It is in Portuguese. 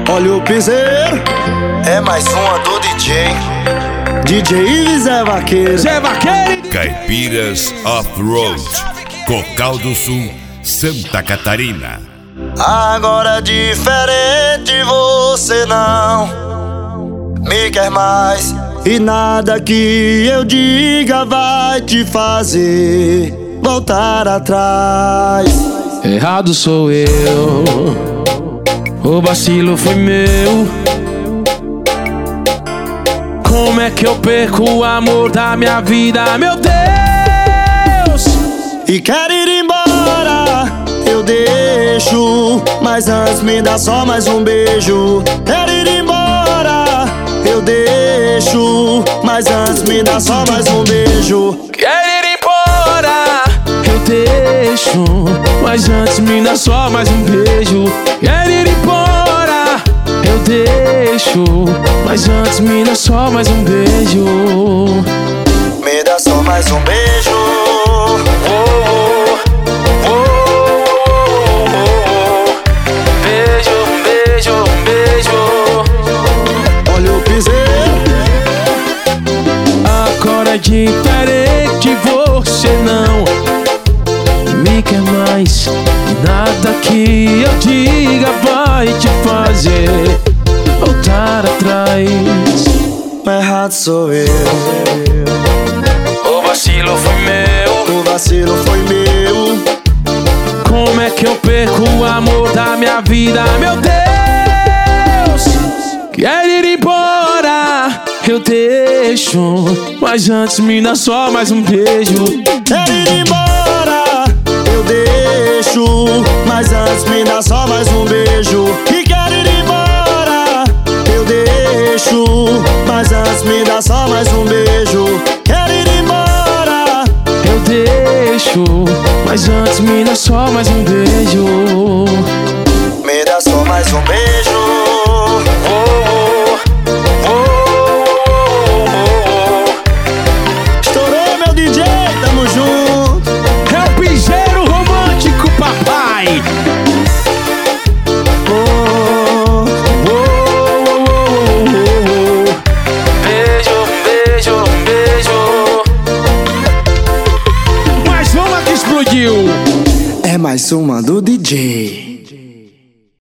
Olha o piseiro, É mais uma do DJ. DJ Ives Zé Vaqueiro. Zé Vaqueiro. Caipiras Off-Road, Cocal do Sul, Santa Catarina. Agora diferente, você não me quer mais. E nada que eu diga vai te fazer voltar atrás. Errado sou eu, o vacilo foi meu. Como é que eu perco o amor da minha vida, meu Deus? E quero ir embora, eu deixo, mas antes me dá só mais um beijo. Quero ir embora, eu deixo, mas antes me dá só mais um beijo. Quero ir embora, eu deixo, mas antes me dá só mais um beijo. Quero ir embora, eu deixo, mas antes me dá só mais um beijo. Me dá só mais um beijo. Beijo, beijo, beijo. Olha o piseiro, Agora é diferente, você não me quer mais. Nada que eu diga vai te fazer voltar atrás. errado sou eu, O vacilo foi meu. o vacilo foi meu. Como é que eu perco o amor da minha vida, meu Deus? Quero ir embora, eu deixo, mas antes me dá só mais um beijo. Quero ir embora, eu deixo, mas antes me dá só mais um beijo. E quero ir embora, eu deixo, mas antes me dá só mais um beijo. Quero ir embora, Eu deixo, mas antes me dá só mais um beijo. Me dá só mais um beijo. estourou meu DJ, tamo junto. É o piseiro romântico, papai. Oh, Beijo, beijo, beijo. Mais uma que explodiu. é mais uma do DJ.